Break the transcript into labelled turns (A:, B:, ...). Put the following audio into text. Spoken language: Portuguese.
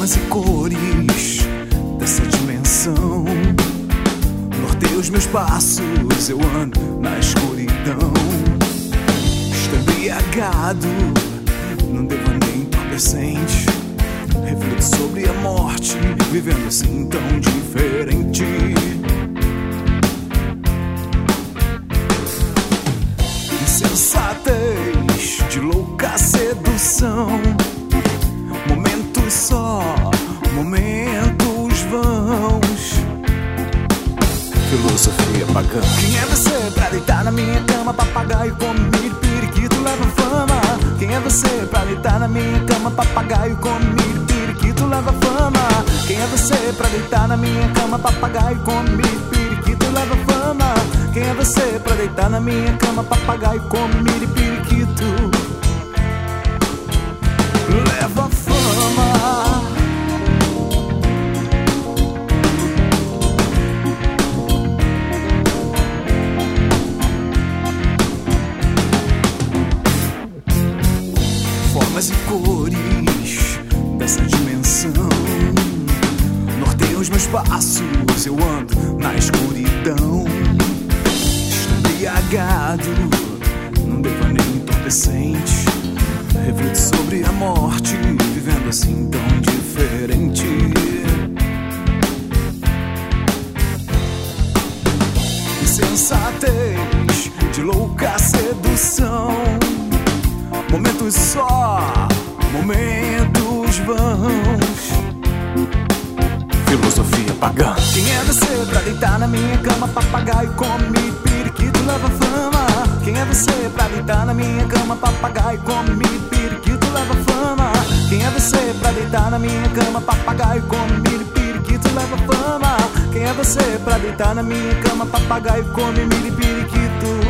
A: formas e cores dessa dimensão. Norteio os meus passos, eu ando na escuridão. Estou embriagado num devaneio entorpecente. Reflito sobre a morte, vivendo assim tão diferente. Insensatez de louca sedução. Momentos só, momentos vãos. Filosofia pagã. Quem é você pra deitar na minha cama? Papagaio come milho, periquito leva fama. Quem é você pra deitar na minha cama? Papagaio come milho, periquito leva fama. Quem é você pra deitar na minha cama? Papagaio come milho, periquito leva fama. Quem é você pra deitar na minha cama? Papagaio come milho, periquito leva fama. Formas e cores dessa dimensão. Norteio os meus passos, eu ando na escuridão. Estou embriagado num devaneio entorpecente. Reflito sobre a morte, vivendo assim tão diferente. Insensatez de louca sedução. Momentos só, momentos vãos. Filosofia pagã. Quem é você pra deitar na minha cama? Papagaio come, periquito leva fama. Quem é você pra deitar na minha cama? Papagaio come, periquito leva fama. Quem é você pra deitar na minha cama? Papagaio come, periquito leva fama. Quem é você pra deitar na minha cama? Papagaio come, periquito